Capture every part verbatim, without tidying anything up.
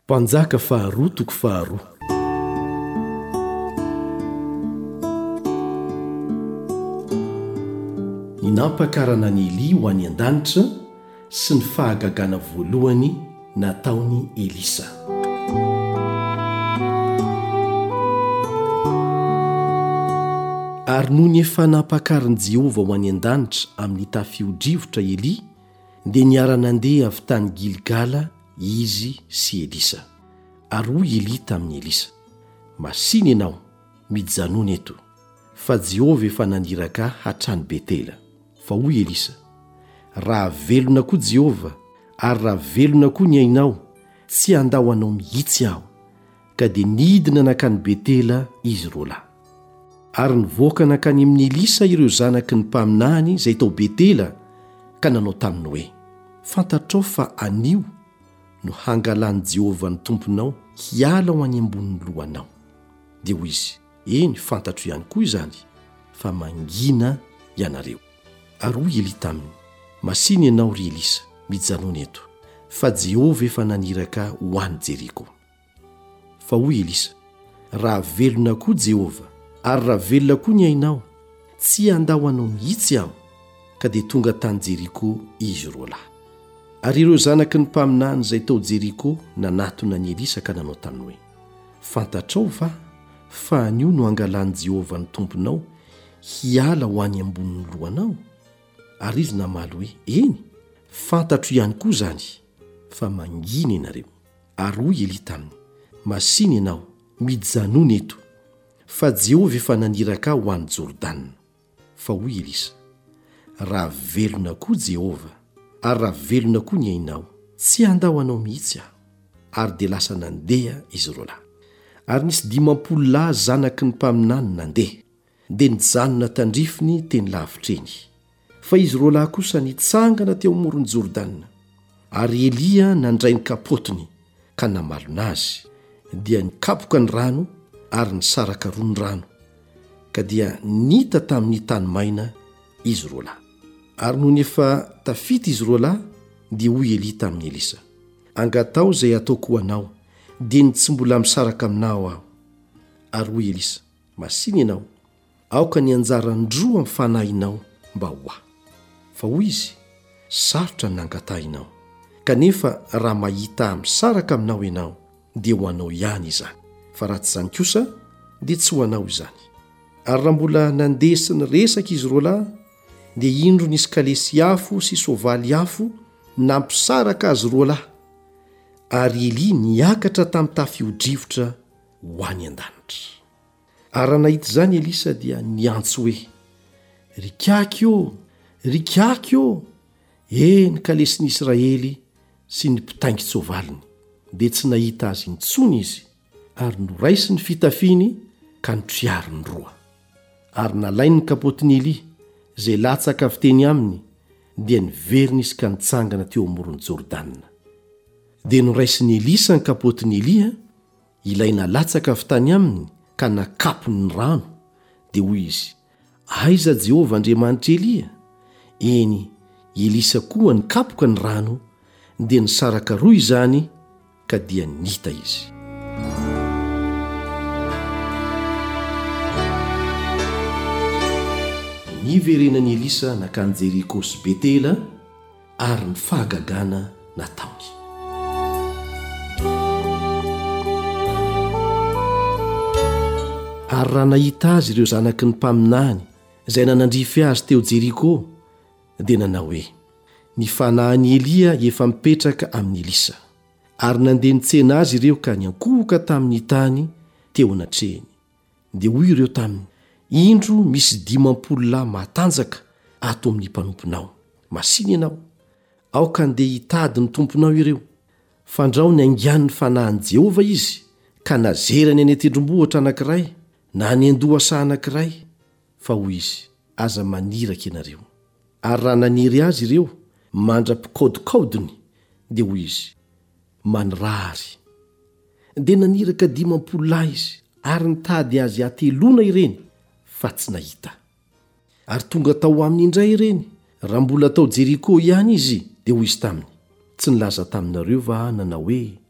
Mpanjaka faharoa toko faharoa. Ny nampakarana ny Eli ho any an-danitra sy ny fahagagana voalohany nataony Elisa. Ary noho ny efa nampakarany Jehova ho any an-danitra amin'ny tafio-drivotra Eli, dia niara-nandeha avy tany Gilgala izy sy Elisa. Ary hoy Eli tamin'ny Elisa: "Masiny ianao, mijanona eto, fa Jehova efa naniraka hatrany Betela." Fa hoy Elisa: "Raha velona koa Jehova, ary raha velona koa ny ainao, tsy andao anao mihitsy aho." Ka dia nidina nakany Betela izy roa lahy. Ary nivoaka nakany amin'ny Elisa ireo zanaky ny mpaminany izay tao Betela, ka nanao taminy hoe: "Fantatrao fa anio no hangalany Jehova ny tomponao hiala ho any ambonin'ny lohanao." Dia hoy izy: "Eny, fantatro ihany koa izany, fa mangina ianareo." Ary hoy Eli taminy: "Masiny ianao ry Elisa, mijanona eto, fa Jehova efa naniraka ho any Jeriko." Fa hoy Elisa: "Raha velona koa Jehova, ary raha velona koa ny ainao, tsy andao anao mihitsy aho." Ka dia tonga tany Jeriko izy roa lahy. Ary ireo zanaky ny mpaminany izay tao Jeriko nanatona ny Elisa ka nanao taminy hoe: "Fantatrao va fa anio no hangalany Jehova ny tomponao hiala ho any ambonin'ny lohanao?" Ary izy namaly hoe: "Eny, fantatro ihany koa izany, fa mangina ianareo." Ary hoy Eli taminy: "Masiny ianao, mijanona eto, fa Jehova efa naniraka ho any Jordana." Fa hoy Elisa: "Raha velona koa Jehova, ary raha velona koa ny ainao, tsy andao anao mihitsy aho." Ary dia lasa nandeha izy roa lahy. Ary nisy dimampolo lahy zanaky ny mpaminany nandeha, dia nijanona tandrifiny teny lavitreny. Fa izy roa lahy kosa nitsangana teo amoron'ny Jordana. Ary Elia nandray ny kapotiny ka namalona azy, dia nikapoka ny rano ary nisaraka roa ny rano, ka dia nita tamin'ny tany maina izy roa lahy. Ary noho ny efa tafita izy roa lahy, dia hoy Eli tamin'ny Elisa: "Angatao izay ataoko ho anao, dia ny tsy mbola misaraka aminao aho." Ary hoy Elisa: "Masiny ianao, aoka ny anjara ndroa amin'ny fanahinao mba ho aho." Fa hoy izy: "Sarotra ny nangatahinao, kanefa raha mahita misaraka aminao ianao, dia ho anao ihany izany. Fa raha tsy izany kosa, dia tsy ho anao izany." Ary raha mbola nandeha sy niresaka izy roa lahy, dia indro nisy kalesy afo sy soavaly afo nampisaraka azy roa lahy. Ary Eli niakatra tamin'ny tafio-drivotra ho any an-danitra. Ary raha nahita izany Elisa dia niantso hoe: "Rikaky ô, rikaky ô!" Eny, kalesiny Israely sy ny mpitaingy tsovaliny. Dia tsy nahita azy intsony izy, ary noraisy ny fitafiny ka nitriary ny roa. Ary nalainy ny kapotiny Eli izay latsaka avy teny aminy, dia niveriny izy ka nitsangana teo amoron'ny Jordana. Dia noraisiny Elisa ny kapotiny Eli, ilay nalatsaka avy tany aminy, ka nakapony ny rano. Dia hoy izy: "Aiza Jehova Andriamanitra Elia?" Eny, Elisa koa nikapoka ny rano, dia nisaraka roa izany, ka dia nita izy. Niverenan'i Elisa nakany Jeriko sy Betela, ary ny fahagagana nataony. Ary raha nahita azy ireo zanaky ny mpaminany izay nanandrify azy teo Jeriko, dia nanao hoe: "Ny fanahin'i Elia efa mipetraka amin'ny Elisa." Ary nandeha nitsena azy ireo ka niankohoka tamin'ny tany teo anatrehiny. Dia hoy ireo taminy: "Indro misy dimampolo lahy matanjaka ato amin'ny mpanomponao. Masiny ianao, aoka andeha hitady ny tomponao ireo. Fandrao ny aingan'ny fanahin'i Jehova izy, ka nazerany any an-tendrombohitra anankiray, na ny andohasa anankiray." Fa hoy izy: "Aza maniraka ianareo." Ary raha naniry azy ireo mandra-pikaodikaodiny, dia hoy izy: "Manirary." Dia naniraka dimampolo lahy izy, ary nitady azy atelona ireny, fa tsy nahita. Ary tonga tao aminy indray ireny, raha mbola tao Jeriko ihany izy, dia hoy izy taminy: "Tsy nilaza taminareo va nanao hoe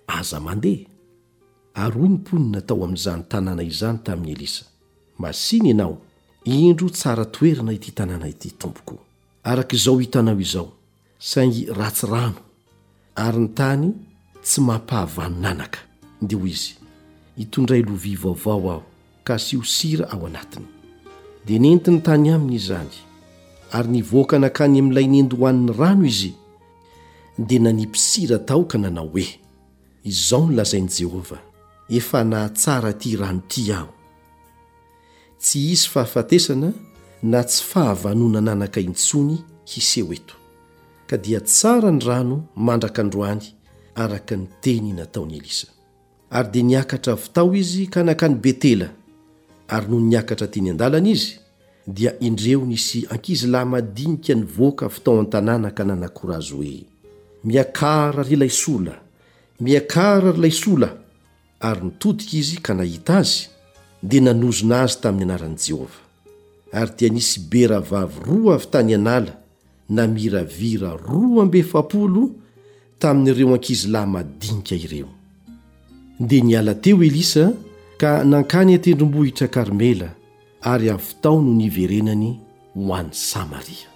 aza mandeha. Aroy ny mponina tao amin'izany tanàna izany tamin'ny Elisa. Masiny ianao, indro tsara toerana ity tanàna ity tompoko. Arak'izao hitanao izao, saingy ratsy rano, ary ny tany tsy mampahavanonanaka. Dia hoy izy, hitondray lovia vaovao aho, ka asio sira ao anatiny. Dia nentiny tany aminy izany, ary nivoaka nakany amin'ilay nendohan'ny rano izy, dia nanipy sira tao ka nanao hoe, izao no lazain'i Jehova, efa nahatsara ty rano ty aho. Tsy hisy fahafatesana na tsy fahavanonana anaka intsony hiseho eto. Ka dia tsara ny rano mandraka androany araka ny teny nataon'i Elisa. Ary dia niakatra avy tao izy ka nakany Betela. Ary noho niakatra teny an-dalana izy, dia indreo nisy ankizilahy madinika nivoaka avy tao an-tanàna ka nanakora azy hoe, miakara ry ilay sola, miakara ry ilay sola. Ary nitodika izy ka nahita azy, dia nanozona azy tamin'ny anaran'i Jehova. Ary dia nisy bera vavy roa avy tany anala, na miravira roa amby efapolo tamin'ireo ankizilahy madinika ireo. Dia niala teo Elisa ka nankany atendrombohitra Karmela, ary avy tao no niverenany ho an'ny Samaria.